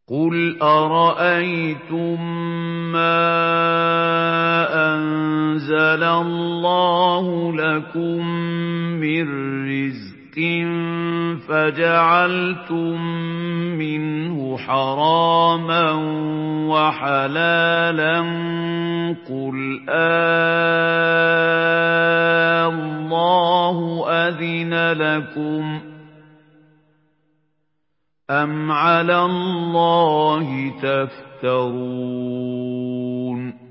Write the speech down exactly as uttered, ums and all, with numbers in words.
قُلْ أَرَأَيْتُم مَّا أَنزَلَ اللَّهُ لَكُم مِّن رِّزْقٍ فَجَعَلْتُم مِّنْهُ حَرَامًا وَحَلَالًا قُلْ آللَّهُ أَذِنَ لَكُمْ ۖ أَمْ عَلَى اللَّهِ تَفْتَرُونَ